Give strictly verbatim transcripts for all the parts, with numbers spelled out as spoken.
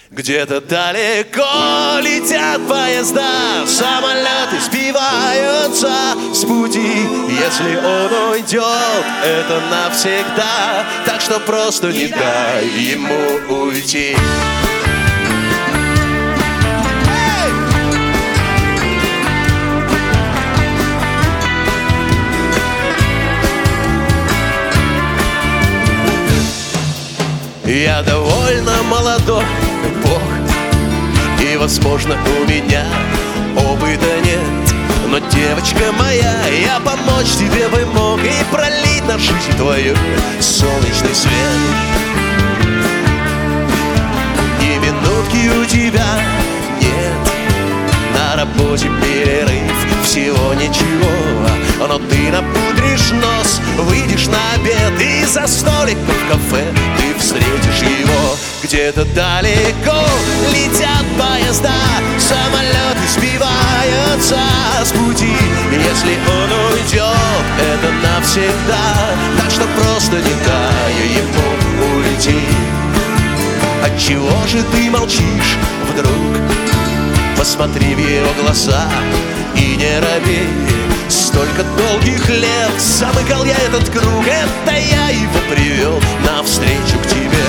Где-то далеко летят поезда, самолеты сбиваются с пути. Если он уйдет, это навсегда, так что просто не дай ему уйти. Я довольно молодой, Бог, и, возможно, у меня опыта нет. Но, девочка моя, я помочь тебе бы мог и пролить на жизнь твою солнечный свет. Ни минутки у тебя нет, на работе перерыв, всего ничего. Но ты напудришь нос, выйдешь на обед, и за столик в кафе ты встретишь его. Где-то далеко летят поезда, самолеты сбиваются с пути. Если он уйдет, это навсегда, так что просто не дай ему уйти. Отчего же ты молчишь вдруг? Посмотри в его глаза и не робей. Столько долгих лет замыкал я этот круг, это я его привел навстречу к тебе.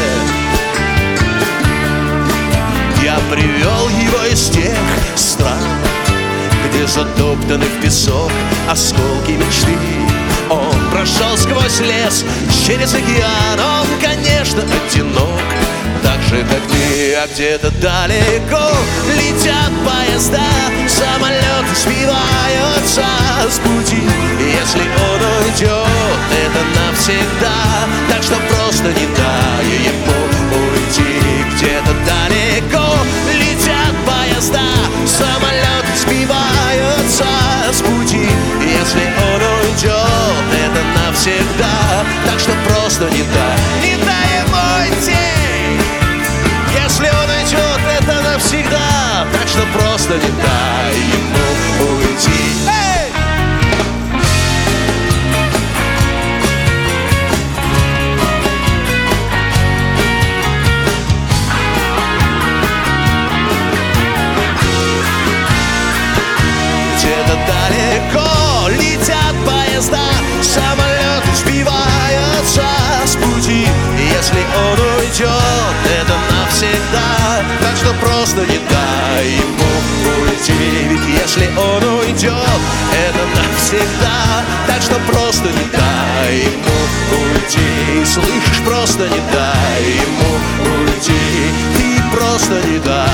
Я привел его из тех стран, где затоптаны в песок осколки мечты. Он прошел сквозь лес, через океан, он, конечно, одинок, так же, как ты. А где-то далеко летят поезда, самолеты сбиваются с пути. Если он уйдет, это навсегда, так что просто не дай ему уйти. Где-то далеко летят поезда, самолеты сбиваются с пути. Если он уйдет, это навсегда, так что просто не дай, не дай ему уйти. Если он уйдет, это навсегда, так что просто не дай ему уйти. Эй! Где-то далеко летят поезда, самолеты сбиваются с пути. Если он уйдет, это навсегда, так что просто не дай ему уйти. Ведь если он уйдет, это навсегда, так что просто не дай ему уйти. Слышишь, просто не дай ему уйти. Ты просто не дай